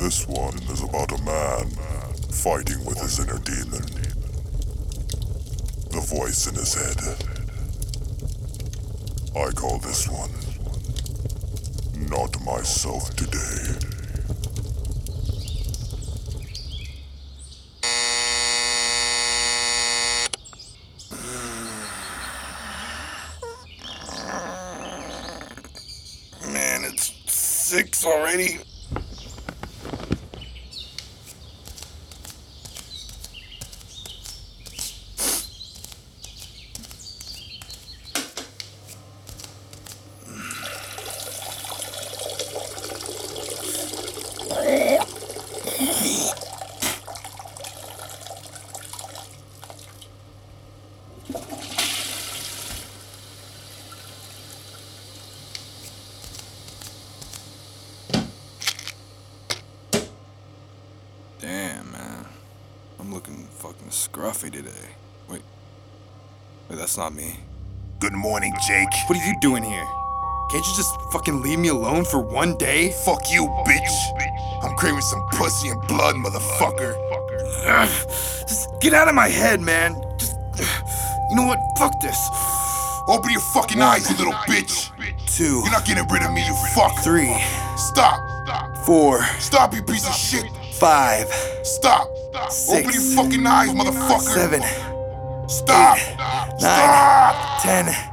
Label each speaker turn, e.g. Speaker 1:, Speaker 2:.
Speaker 1: This one is about a man fighting with his inner demon. The voice in his head. I call this one Not Myself Today.
Speaker 2: Man, it's 6 already. Damn, man. I'm looking fucking scruffy today. Wait, that's not me.
Speaker 3: Good morning, Jake.
Speaker 2: What are you doing here? Can't you just fucking leave me alone for one day?
Speaker 3: Fuck you, bitch. I'm craving some pussy and blood, motherfucker.
Speaker 2: Just get out of my head, man. Just, you know what? Fuck this.
Speaker 3: Open your fucking eyes, you little bitch.
Speaker 2: 2.
Speaker 3: You're not getting rid of me, you fuck.
Speaker 2: 3.
Speaker 3: Stop.
Speaker 2: 4.
Speaker 3: Stop, you piece of shit.
Speaker 2: 5.
Speaker 3: Stop.
Speaker 2: 6.
Speaker 3: Open your fucking eyes, motherfucker.
Speaker 2: 7.
Speaker 3: Stop.
Speaker 2: 9.
Speaker 3: Stop.
Speaker 2: 10.